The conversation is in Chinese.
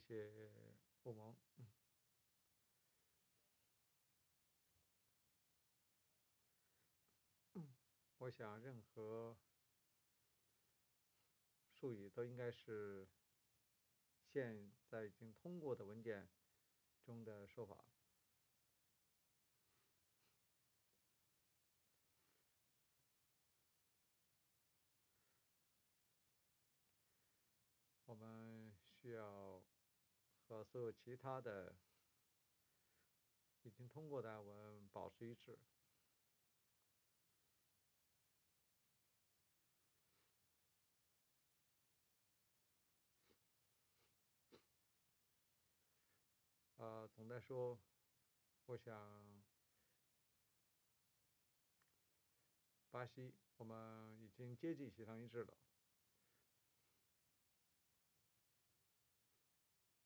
谢欧盟。我想任何术语都应该是现在已经通过的文件中的说法。我们需要和所有其他的已经通过的案文保持一致。总的来说，我想巴西我们已经接近协商一致了。